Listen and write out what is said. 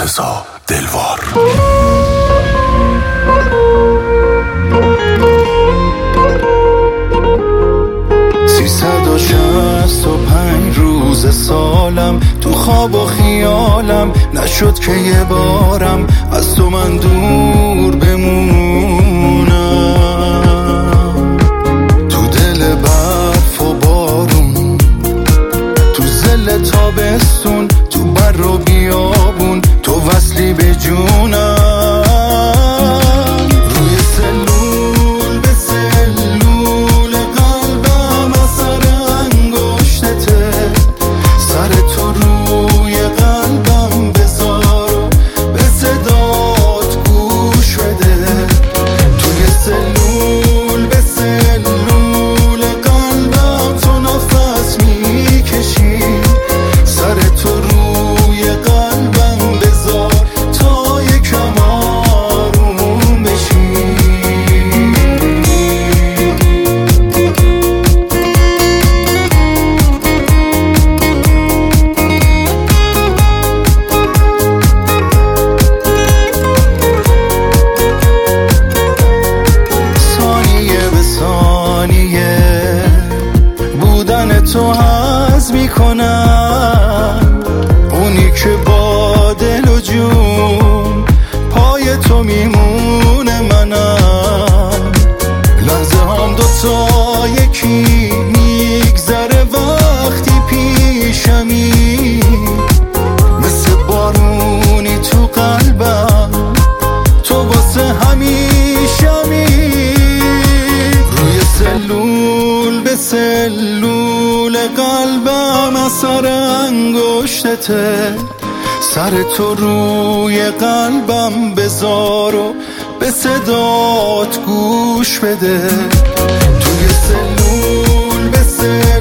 مرتضی دلوار. 365 روز سالم تو خواب و خیالم نشد که یه بارم از تو من دور بمونم. تو دل برف و بارون، تو زل تابستون، تو بر و بیابون، تو وصلی به جونم. روی سلول به سلول قلبم اثر انگشتته، سر تو روی قلبم بذار و به صدات گوش بده. توی سلول به سلول قلبم تو نفس میکشی، سر تو روی قلبم بذار تا یکم آروم بشی. ثانیه به ثانیه بودن تو حس میکنم، اونی که با دل و جون پای تو میمونه. منم لحظه هم دوتا یکی میگذره وقتی پیشمی، مثل بارونی تو قلبم تو واسه همیشمی. روی سلول به سلول قلبم اثر انگشتته، سر تو روی قلبم بذار و به صدات گوش بده. توی سلول به سلول